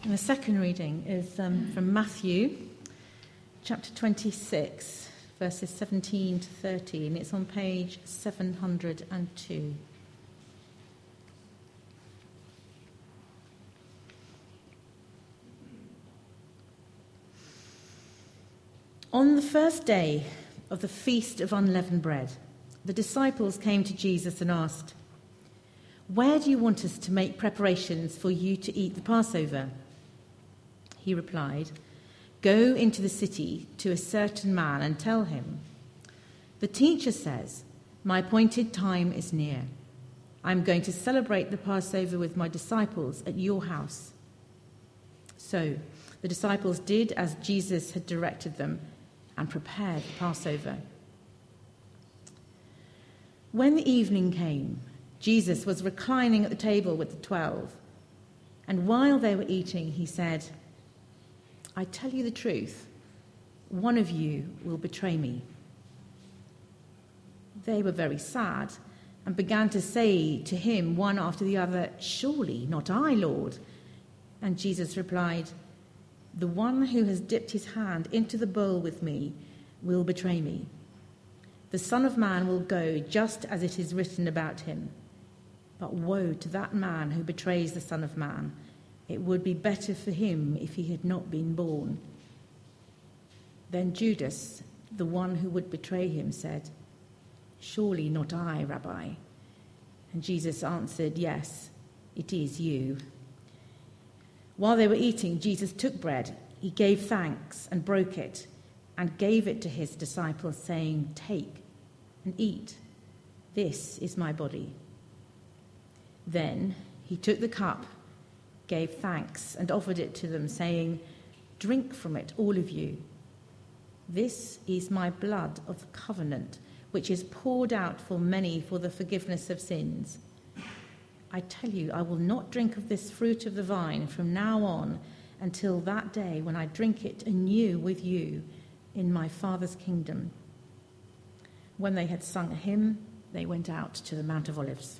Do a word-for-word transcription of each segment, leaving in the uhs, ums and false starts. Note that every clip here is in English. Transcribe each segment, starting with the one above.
And the second reading is um, from Matthew, chapter twenty-six, verses seventeen to thirteen. It's on page seven hundred two. On the first day of the Feast of Unleavened Bread, the disciples came to Jesus and asked, "Where do you want us to make preparations for you to eat the Passover?" He replied, "Go into the city to a certain man and tell him, 'The teacher says, my appointed time is near. I'm going to celebrate the Passover with my disciples at your house.'" So the disciples did as Jesus had directed them and prepared the Passover. When the evening came, Jesus was reclining at the table with the twelve, and while they were eating, he said, "I tell you the truth, one of you will betray me." They were very sad and began to say to him one after the other, "Surely not I, Lord." And Jesus replied, "The one who has dipped his hand into the bowl with me will betray me. The Son of Man will go just as it is written about him. But woe to that man who betrays the Son of Man. It would be better for him if he had not been born." Then Judas, the one who would betray him, said, "Surely not I, Rabbi." And Jesus answered, "Yes, it is you." While they were eating, Jesus took bread. He gave thanks and broke it and gave it to his disciples, saying, "Take and eat. This is my body." Then he took the cup, gave thanks, and offered it to them, saying, "Drink from it, all of you. This is my blood of the covenant, which is poured out for many for the forgiveness of sins. I tell you, I will not drink of this fruit of the vine from now on until that day when I drink it anew with you in my Father's kingdom." When they had sung a hymn, they went out to the Mount of Olives.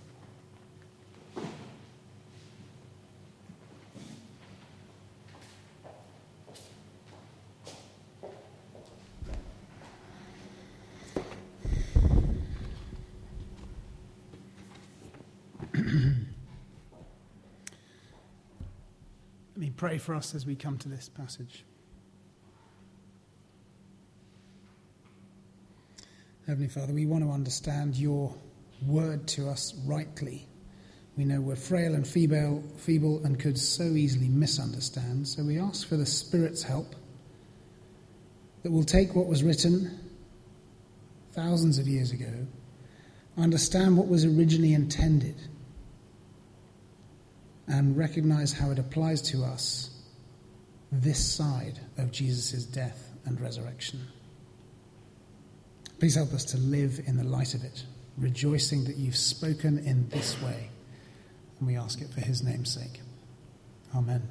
Let me pray for us as we come to this passage. Heavenly Father, we want to understand your word to us rightly. We know we're frail and feeble, feeble and could so easily misunderstand. So we ask for the Spirit's help, that we'll take what was written thousands of years ago, understand what was originally intended, and recognize how it applies to us this side of Jesus' death and resurrection. Please help us to live in the light of it, rejoicing that you've spoken in this way. And we ask it for his name's sake. Amen.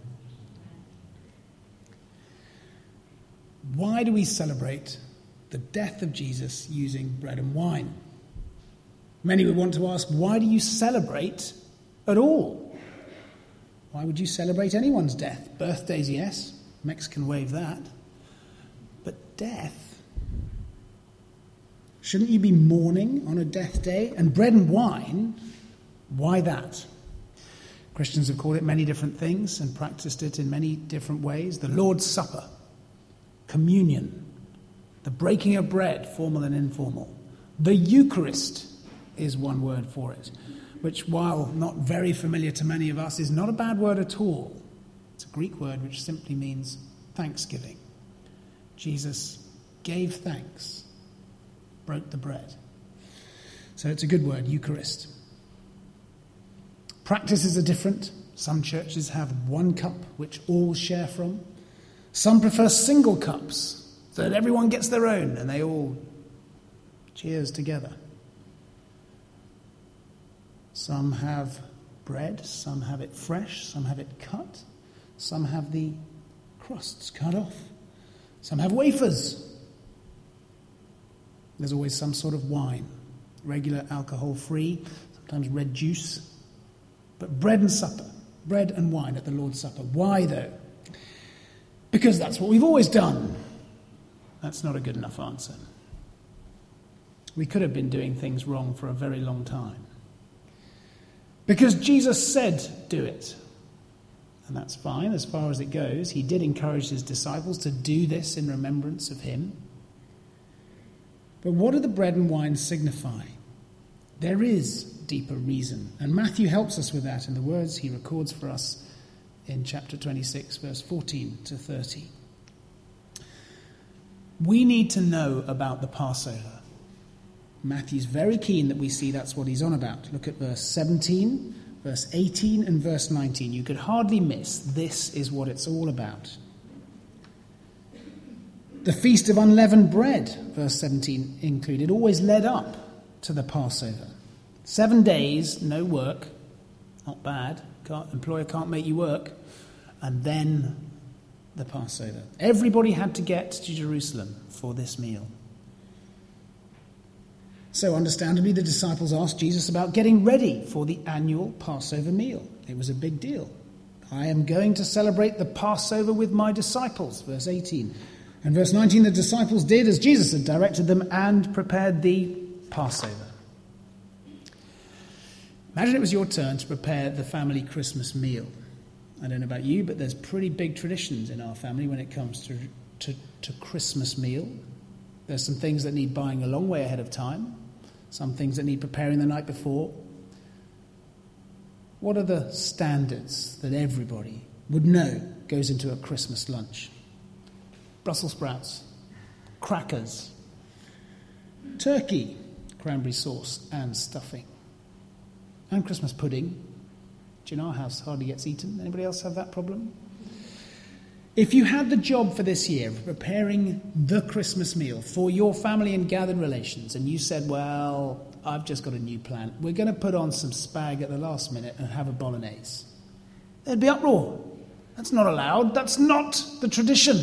Why do we celebrate the death of Jesus using bread and wine? Many would want to ask, why do you celebrate at all? Why would you celebrate anyone's death? Birthdays, yes. Mexican wave that. But death? Shouldn't you be mourning on a death day? And bread and wine? Why that? Christians have called it many different things and practiced it in many different ways. The Lord's Supper, communion, the breaking of bread, formal and informal. The Eucharist is one word for it, which, while not very familiar to many of us, is not a bad word at all. It's a Greek word which simply means thanksgiving. Jesus gave thanks, broke the bread. So it's a good word, Eucharist. Practices are different. Some churches have one cup which all share from. Some prefer single cups so that everyone gets their own and they all cheers together. Some have bread, some have it fresh, some have it cut, some have the crusts cut off, some have wafers. There's always some sort of wine, regular alcohol-free, sometimes red juice. But bread and supper, bread and wine at the Lord's Supper. Why, though? Because that's what we've always done. That's not a good enough answer. We could have been doing things wrong for a very long time. Because Jesus said, do it. And that's fine as far as it goes. He did encourage his disciples to do this in remembrance of him. But what do the bread and wine signify? There is deeper reason. And Matthew helps us with that in the words he records for us in chapter twenty-six, verse fourteen to thirty. We need to know about the Passover. Matthew's very keen that we see that's what he's on about. Look at verse seventeen, verse eighteen, and verse nineteen. You could hardly miss. This is what it's all about. The Feast of Unleavened Bread, verse seventeen included, always led up to the Passover. Seven days, no work, not bad. Can't, employer can't make you work. And then the Passover. Everybody had to get to Jerusalem for this meal. So understandably, the disciples asked Jesus about getting ready for the annual Passover meal. It was a big deal. I am going to celebrate the Passover with my disciples, verse eighteen. And verse nineteen, the disciples did as Jesus had directed them and prepared the Passover. Imagine it was your turn to prepare the family Christmas meal. I don't know about you, but there's pretty big traditions in our family when it comes to, to, to Christmas meal. There's some things that need buying a long way ahead of time. Some things that need preparing the night before. What are the standards that everybody would know goes into a Christmas lunch? Brussels sprouts, crackers, turkey, cranberry sauce and stuffing, and Christmas pudding, which in our house hardly gets eaten. Anybody else have that problem? If you had the job for this year of preparing the Christmas meal for your family and gathered relations, and you said, well, I've just got a new plan. We're going to put on some spag at the last minute and have a bolognese. There'd be uproar. That's not allowed. That's not the tradition.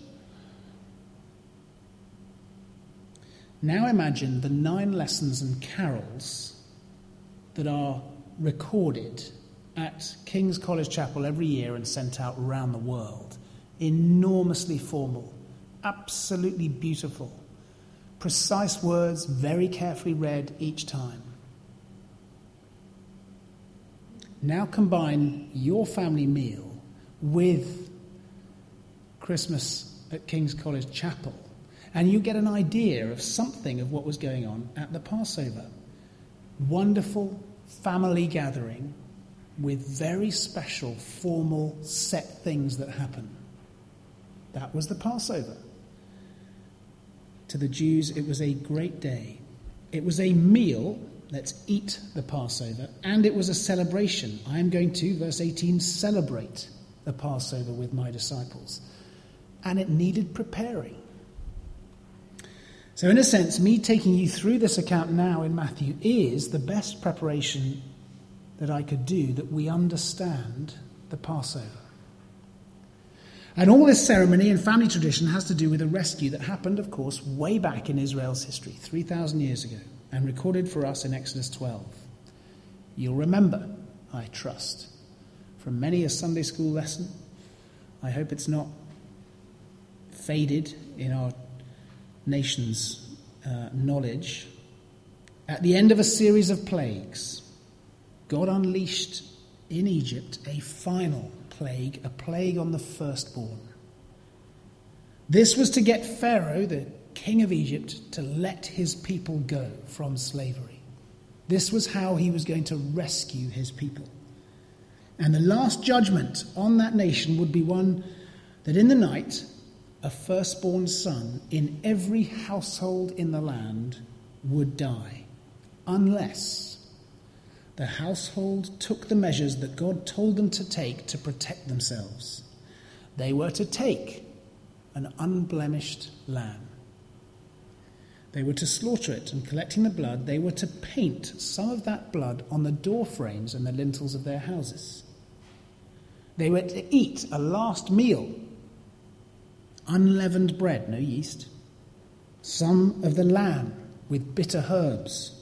Now imagine the nine lessons and carols that are recorded at King's College Chapel every year and sent out around the world. Enormously formal, absolutely beautiful, precise words, very carefully read each time. Now combine your family meal with Christmas at King's College Chapel, and you get an idea of something of what was going on at the Passover. Wonderful family gathering with very special, formal, set things that happen. That was the Passover. To the Jews, it was a great day. It was a meal, let's eat the Passover, and it was a celebration. I am going to, verse eighteen, celebrate the Passover with my disciples. And it needed preparing. So in a sense, me taking you through this account now in Matthew is the best preparation that I could do that we understand the Passover. And all this ceremony and family tradition has to do with a rescue that happened, of course, way back in Israel's history, three thousand years ago, and recorded for us in Exodus twelve. You'll remember, I trust, from many a Sunday school lesson. I hope it's not faded in our nation's uh, knowledge. At the end of a series of plagues, God unleashed in Egypt a final plague, a plague on the firstborn. This was to get Pharaoh, the king of Egypt, to let his people go from slavery. This was how he was going to rescue his people. And the last judgment on that nation would be one that in the night, a firstborn son in every household in the land would die, unless the household took the measures that God told them to take to protect themselves. They were to take an unblemished lamb. They were to slaughter it, and collecting the blood, they were to paint some of that blood on the door frames and the lintels of their houses. They were to eat a last meal, unleavened bread, no yeast, some of the lamb with bitter herbs,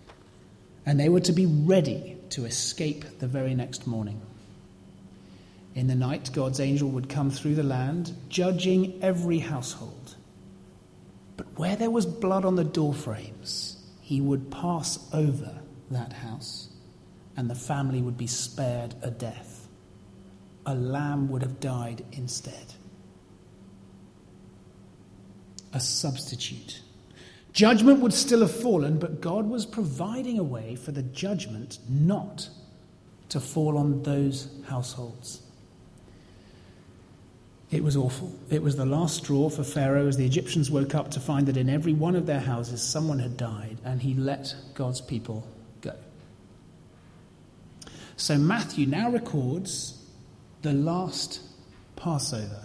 and they were to be ready to escape the very next morning. In the night, God's angel would come through the land, judging every household. But where there was blood on the doorframes, he would pass over that house, and the family would be spared a death. A lamb would have died instead. A substitute. Judgment would still have fallen, but God was providing a way for the judgment not to fall on those households. It was awful. It was the last straw for Pharaoh as the Egyptians woke up to find that in every one of their houses someone had died, and he let God's people go. So Matthew now records the last Passover.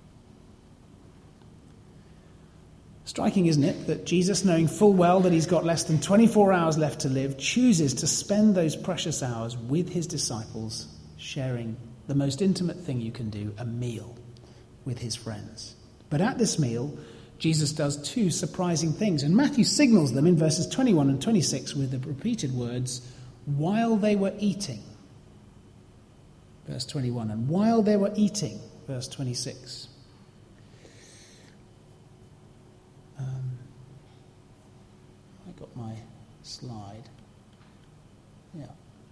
Striking, isn't it, that Jesus, knowing full well that he's got less than twenty-four hours left to live, chooses to spend those precious hours with his disciples, sharing the most intimate thing you can do, a meal with his friends. But at this meal, Jesus does two surprising things, and Matthew signals them in verses twenty-one and twenty-six with the repeated words, while they were eating. Verse twenty-one, and while they were eating, verse twenty-six. Um, I got my slide. Yeah.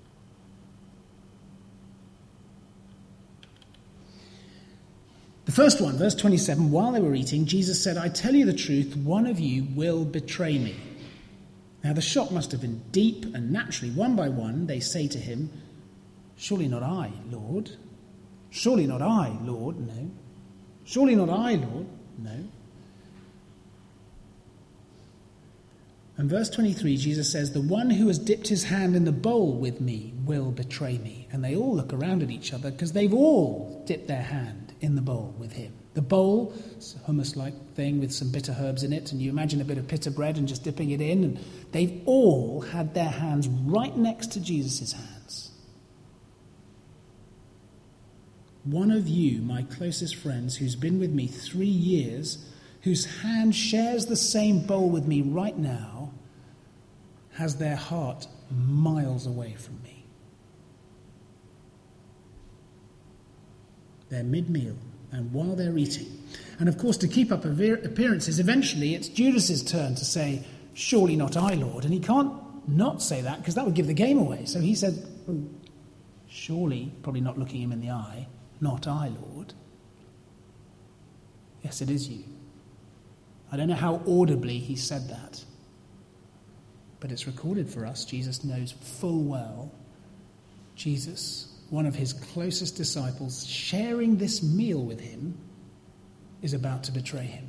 The first one, verse twenty-seven, while they were eating, Jesus said, I tell you the truth, one of you will betray me. Now the shock must have been deep, and naturally, one by one, they say to him, surely not I, Lord. Surely not I, Lord. No. Surely not I, Lord. No. And verse twenty-three, Jesus says, the one who has dipped his hand in the bowl with me will betray me. And they all look around at each other because they've all dipped their hand in the bowl with him. The bowl, it's a hummus-like thing with some bitter herbs in it, and you imagine a bit of pita bread and just dipping it in, and they've all had their hands right next to Jesus' hands. One of you, my closest friends, who's been with me three years, whose hand shares the same bowl with me right now, has their heart miles away from me. They're mid-meal, and while they're eating. And of course, to keep up appearances, eventually it's Judas's turn to say, surely not I, Lord. And he can't not say that, because that would give the game away. So he said, oh, surely, probably not looking him in the eye, not I, Lord. Yes, it is you. I don't know how audibly he said that, but it's recorded for us. Jesus knows full well. Jesus, one of his closest disciples, sharing this meal with him, is about to betray him.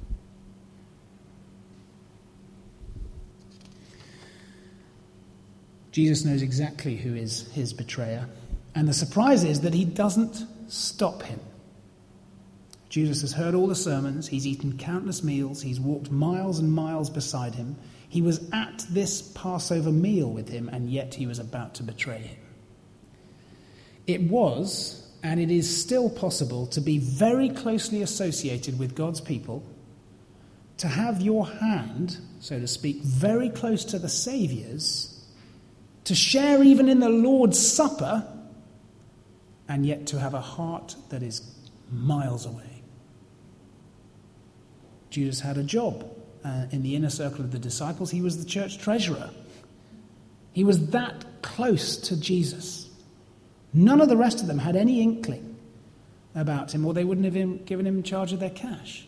Jesus knows exactly who is his betrayer, and the surprise is that he doesn't stop him. Judas has heard all the sermons, he's eaten countless meals, he's walked miles and miles beside him. He was at this Passover meal with him, and yet he was about to betray him. It was, and it is still possible, to be very closely associated with God's people, to have your hand, so to speak, very close to the Saviour's, to share even in the Lord's Supper, and yet to have a heart that is miles away. Judas had a job uh, in the inner circle of the disciples. He was the church treasurer. He was that close to Jesus. None of the rest of them had any inkling about him, or they wouldn't have him, given him charge of their cash.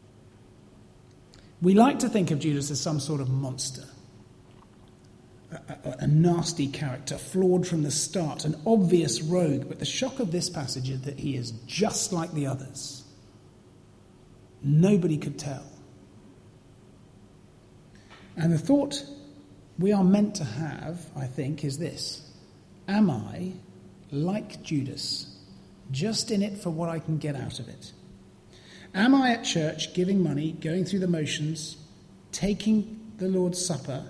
We like to think of Judas as some sort of monster, a, a, a nasty character, flawed from the start, an obvious rogue, but the shock of this passage is that he is just like the others. Nobody could tell. And the thought we are meant to have, I think, is this. Am I, like Judas, just in it for what I can get out of it? Am I at church giving money, going through the motions, taking the Lord's Supper,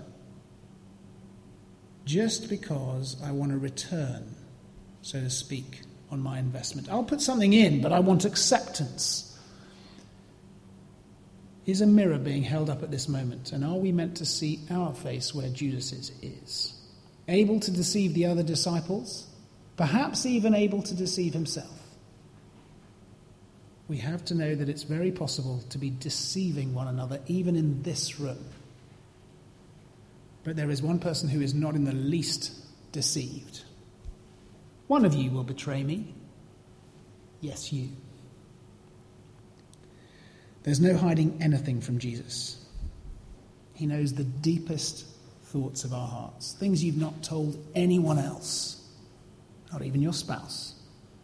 just because I want a return, so to speak, on my investment? I'll put something in, but I want acceptance. Is a mirror being held up at this moment, and are we meant to see our face where Judas's is? Able to deceive the other disciples, perhaps even able to deceive himself. we have to know that it's very possible to be deceiving one another, even in this room. But there is one person who is not in the least deceived. One of you will betray me. Yes, you. There's no hiding anything from Jesus. He knows the deepest thoughts of our hearts, things you've not told anyone else, not even your spouse.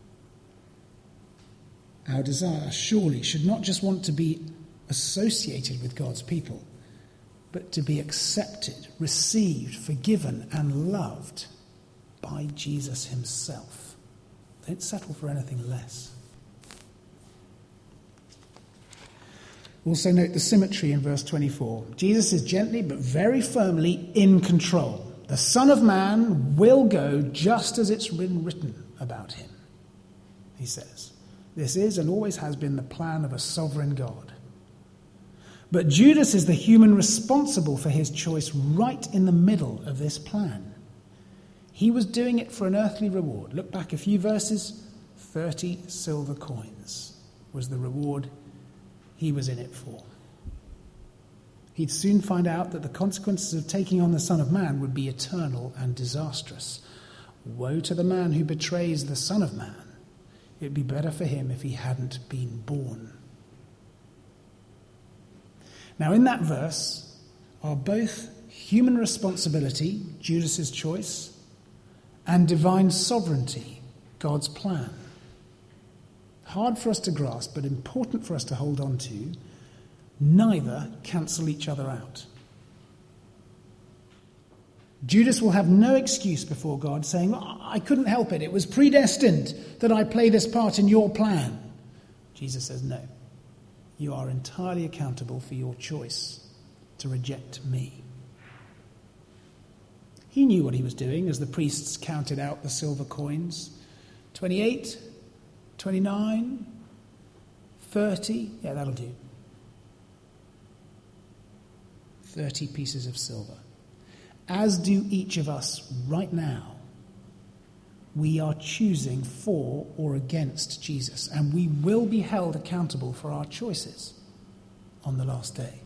Our desire surely should not just want to be associated with God's people, but to be accepted, received, forgiven, and loved by Jesus himself. Don't settle for anything less. Also note the symmetry in verse twenty-four. Jesus is gently but very firmly in control. The Son of Man will go just as it's been written about him, he says. This is and always has been the plan of a sovereign God. But Judas is the human responsible for his choice right in the middle of this plan. He was doing it for an earthly reward. Look back a few verses. thirty silver coins was the reward he was in it for. He'd soon find out that the consequences of taking on the Son of Man would be eternal and disastrous. Woe to the man who betrays the Son of Man. It'd be better for him if he hadn't been born. Now, in that verse are both human responsibility, Judas's choice, and divine sovereignty, God's plan. Hard for us to grasp, but important for us to hold on to. Neither cancel each other out. Judas will have no excuse before God saying, I couldn't help it. It was predestined that I play this part in your plan. Jesus says, no. You are entirely accountable for your choice to reject me. He knew what he was doing as the priests counted out the silver coins. twenty-eight, twenty-nine, thirty. Yeah, that'll do. thirty pieces of silver. As do each of us right now. We are choosing for or against Jesus, and we will be held accountable for our choices on the last day.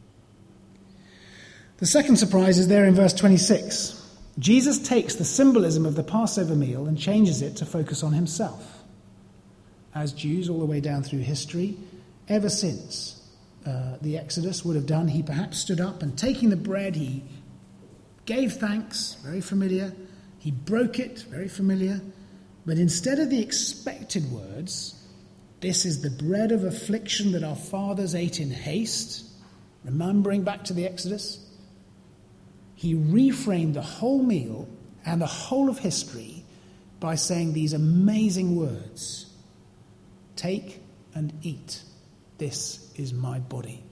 The second surprise is there in verse twenty-six. Jesus takes the symbolism of the Passover meal and changes it to focus on himself. As Jews all the way down through history, ever since uh, the Exodus would have done, he perhaps stood up and taking the bread, he gave thanks, very familiar. He broke it, very familiar. But instead of the expected words, this is the bread of affliction that our fathers ate in haste, remembering back to the Exodus, he reframed the whole meal and the whole of history by saying these amazing words. Take and eat. This is my body.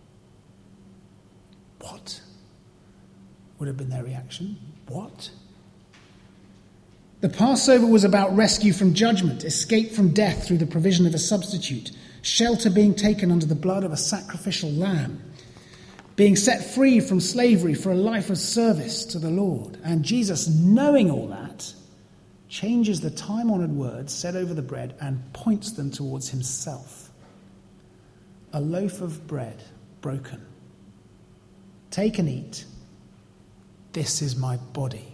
What? Would have been their reaction. What? The Passover was about rescue from judgment, escape from death through the provision of a substitute, shelter being taken under the blood of a sacrificial lamb, being set free from slavery for a life of service to the Lord. And Jesus, knowing all that, changes the time-honoured words said over the bread and points them towards himself. A loaf of bread broken. Take and eat. This is my body.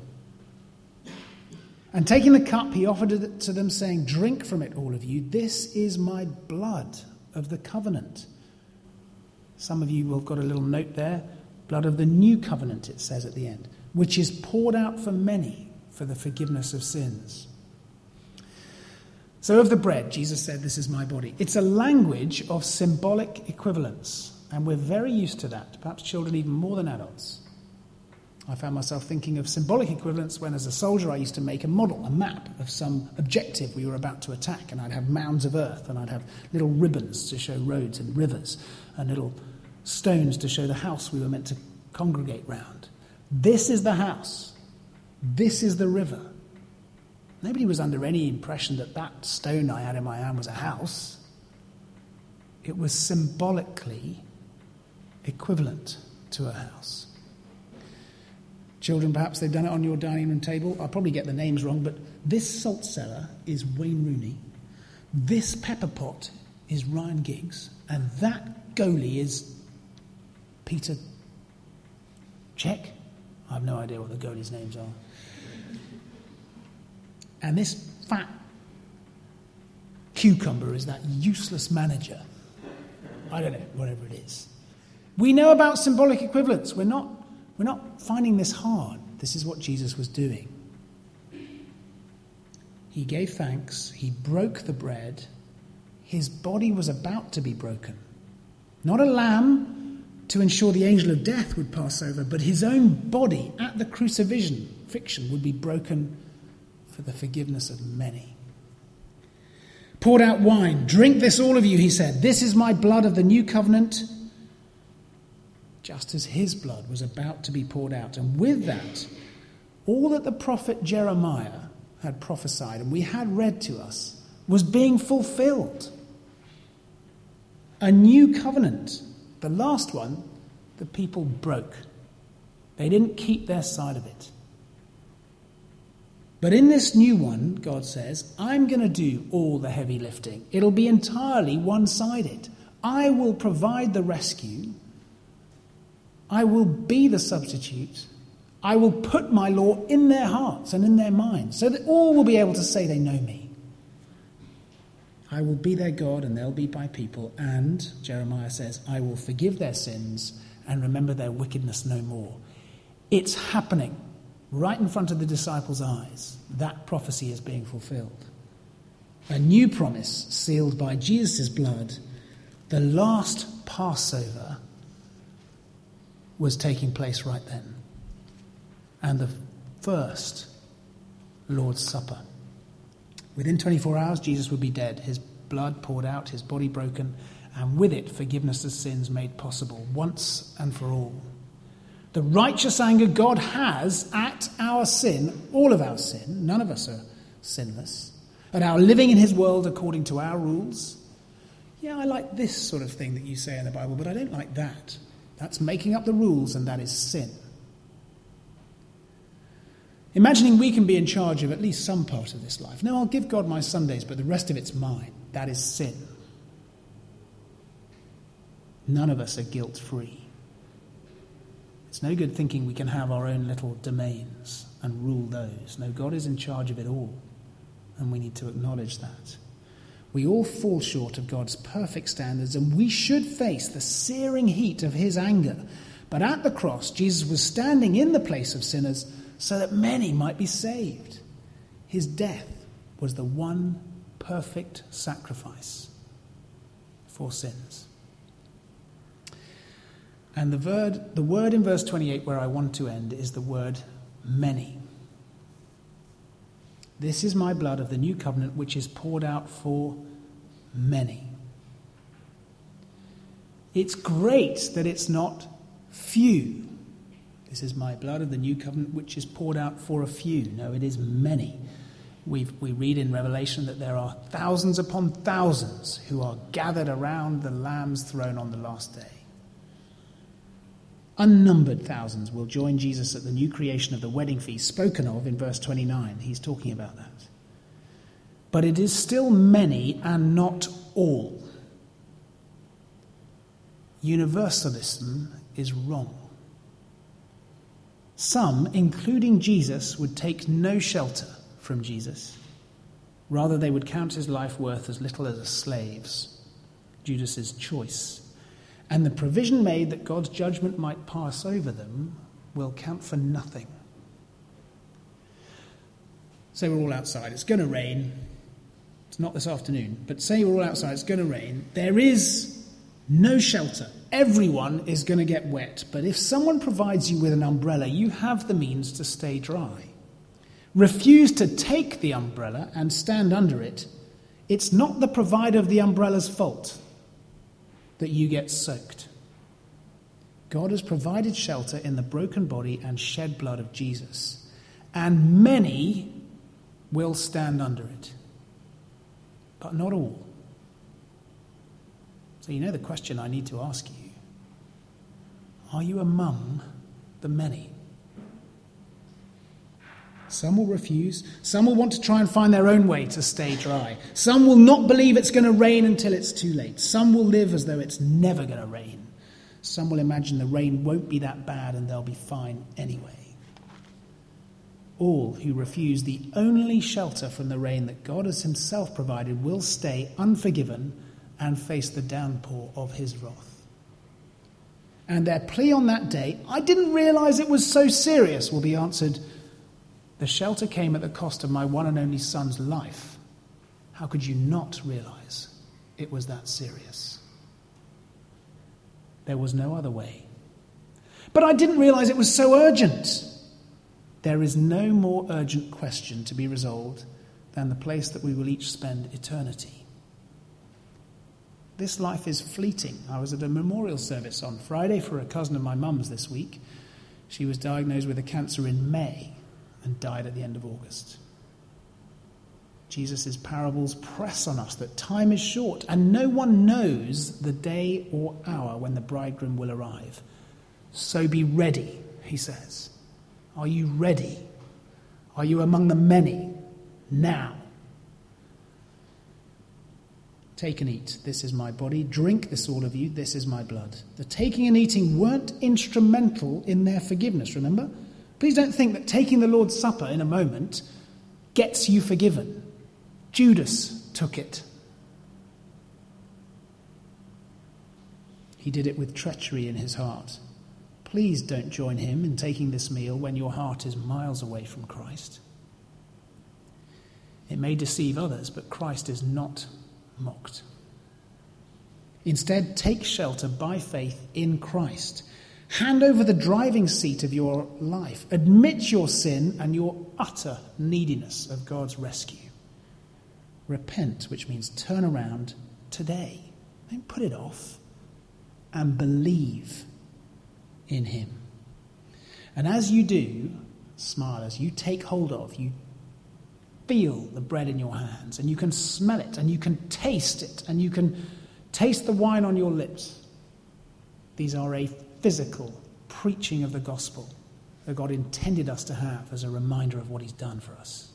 And taking the cup, he offered it to them, saying, drink from it, all of you. This is my blood of the covenant. Some of you will have got a little note there. Blood of the new covenant, it says at the end, which is poured out for many for the forgiveness of sins. So of the bread, Jesus said, this is my body. It's a language of symbolic equivalence, and we're very used to that, perhaps children even more than adults. I found myself thinking of symbolic equivalence when, as a soldier, I used to make a model, a map of some objective we were about to attack, and I'd have mounds of earth, and I'd have little ribbons to show roads and rivers, and little stones to show the house we were meant to congregate round. This is the house. This is the river. Nobody was under any impression that that stone I had in my hand was a house. It was symbolically equivalent to a house. Children, perhaps they've done it on your dining room table. I'll probably get the names wrong, but this salt cellar is Wayne Rooney. This pepper pot is Ryan Giggs, and that goalie is Peter Cech. I have no idea what the goalies' names are. And this fat cucumber is that useless manager. I don't know, whatever it is. We know about symbolic equivalence. We're not, we're not finding this hard. This is what Jesus was doing. He gave thanks. He broke the bread. His body was about to be broken. Not a lamb to ensure the angel of death would pass over, but his own body at the crucifixion fiction would be broken for the forgiveness of many. Poured out wine. Drink this, all of you, he said. This is my blood of the new covenant. Just as his blood was about to be poured out. And with that, all that the prophet Jeremiah had prophesied and we had read to us was being fulfilled. A new covenant. The last one, the people broke. They didn't keep their side of it. But in this new one, God says, I'm going to do all the heavy lifting. It'll be entirely one-sided. I will provide the rescue. I will be the substitute. I will put my law in their hearts and in their minds so that all will be able to say they know me. I will be their God and they'll be my people. And, Jeremiah says, I will forgive their sins and remember their wickedness no more. It's happening right in front of the disciples' eyes. That prophecy is being fulfilled. A new promise sealed by Jesus' blood. The last Passover was taking place right then. And the first Lord's Supper. Within twenty-four hours, Jesus would be dead, his blood poured out, his body broken, and with it, forgiveness of sins made possible once and for all. The righteous anger God has at our sin, all of our sin, none of us are sinless, at our living in his world according to our rules. Yeah, I like this sort of thing that you say in the Bible, but I don't like that. That's making up the rules, and that is sin. Imagining we can be in charge of at least some part of this life. No, I'll give God my Sundays, but the rest of it's mine. That is sin. None of us are guilt-free. It's no good thinking we can have our own little domains and rule those. No, God is in charge of it all, and we need to acknowledge that. We all fall short of God's perfect standards, and we should face the searing heat of his anger. But at the cross, Jesus was standing in the place of sinners so that many might be saved. His death was the one perfect sacrifice for sins. And the word, the word in verse twenty-eight where I want to end is the word many. This is my blood of the new covenant, which is poured out for many. It's great that it's not few. This is my blood of the new covenant, which is poured out for a few. No, it is many. We've, we read in Revelation that there are thousands upon thousands who are gathered around the Lamb's throne on the last day. Unnumbered thousands will join Jesus at the new creation of the wedding feast spoken of in verse twenty-nine. He's talking about that. But it is still many and not all. Universalism is wrong. Some, including Jesus, would take no shelter from Jesus. Rather, they would count his life worth as little as a slave's, Judas's choice. And the provision made that God's judgment might pass over them will count for nothing. Say we're all outside. It's going to rain. It's not this afternoon, but say we're all outside. It's going to rain. There is no shelter. Everyone is going to get wet. But if someone provides you with an umbrella, you have the means to stay dry. Refuse to take the umbrella and stand under it. It's not the provider of the umbrella's fault that you get soaked. God has provided shelter in the broken body and shed blood of Jesus, and many will stand under it, but not all. So you know the question I need to ask you. Are you among the many? Some will refuse. Some will want to try and find their own way to stay dry. Some will not believe it's going to rain until it's too late. Some will live as though it's never going to rain. Some will imagine the rain won't be that bad and they'll be fine anyway. All who refuse the only shelter from the rain that God has himself provided will stay unforgiven and face the downpour of his wrath. And their plea on that day, "I didn't realise it was so serious," will be answered, "The shelter came at the cost of my one and only son's life. How could you not realise it was that serious?" There was no other way. "But I didn't realise it was so urgent." There is no more urgent question to be resolved than the place that we will each spend eternity. This life is fleeting. I was at a memorial service on Friday for a cousin of my mum's this week. She was diagnosed with a cancer in May and died at the end of August. Jesus' parables press on us that time is short and no one knows the day or hour when the bridegroom will arrive. So be ready, he says. Are you ready? Are you among the many now? Take and eat, this is my body. Drink this, all of you, this is my blood. The taking and eating weren't instrumental in their forgiveness, remember? Please don't think that taking the Lord's Supper in a moment gets you forgiven. Judas took it. He did it with treachery in his heart. Please don't join him in taking this meal when your heart is miles away from Christ. It may deceive others, but Christ is not mocked. Instead, take shelter by faith in Christ. Hand over the driving seat of your life. Admit your sin and your utter neediness of God's rescue. Repent, which means turn around today. Don't put it off. And believe in him. And as you do, smile as you take hold of, you feel the bread in your hands, and you can smell it, and you can taste it, and you can taste the wine on your lips. These are a physical preaching of the gospel that God intended us to have as a reminder of what he's done for us.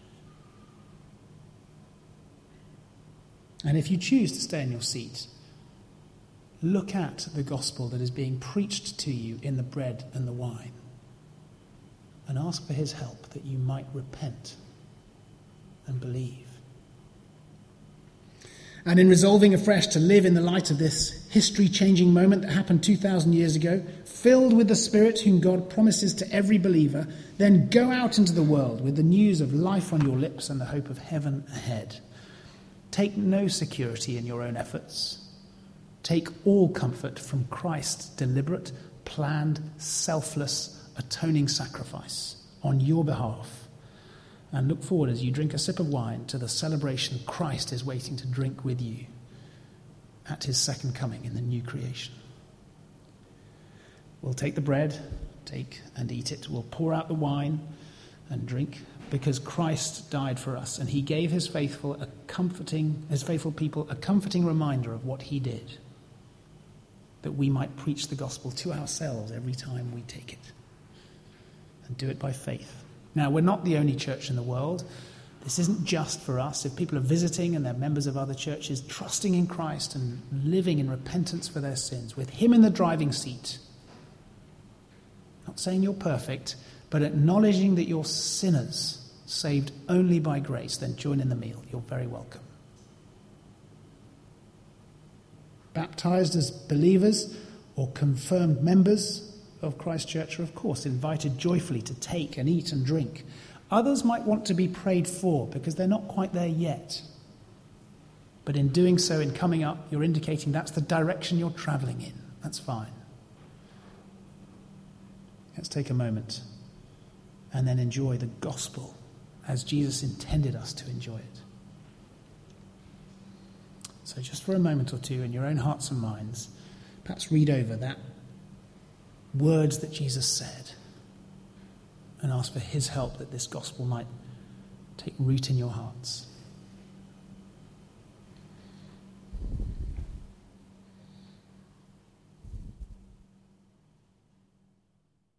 And if you choose to stay in your seat, look at the gospel that is being preached to you in the bread and the wine, and ask for his help that you might repent and believe. And in resolving afresh to live in the light of this history-changing moment that happened two thousand years ago, filled with the Spirit whom God promises to every believer, then go out into the world with the news of life on your lips and the hope of heaven ahead. Take no security in your own efforts. Take all comfort from Christ's deliberate, planned, selfless, atoning sacrifice on your behalf. And look forward as you drink a sip of wine to the celebration Christ is waiting to drink with you at his second coming in the new creation. We'll take the bread, take and eat it. We'll pour out the wine and drink, because Christ died for us, and he gave his faithful a comforting, his faithful people a comforting reminder of what he did, that we might preach the gospel to ourselves every time we take it, and do it by faith. Now, we're not the only church in the world. This isn't just for us. If people are visiting and they're members of other churches, trusting in Christ and living in repentance for their sins, with him in the driving seat, not saying you're perfect, but acknowledging that you're sinners, saved only by grace, then join in the meal. You're very welcome. Baptized as believers or confirmed members of Christ Church are, of course, invited joyfully to take and eat and drink. Others might want to be prayed for because they're not quite there yet. But in doing so, in coming up, you're indicating that's the direction you're travelling in. That's fine. Let's take a moment and then enjoy the gospel as Jesus intended us to enjoy it. So just for a moment or two in your own hearts and minds, perhaps read over that words that Jesus said and ask for his help that this gospel might take root in your hearts.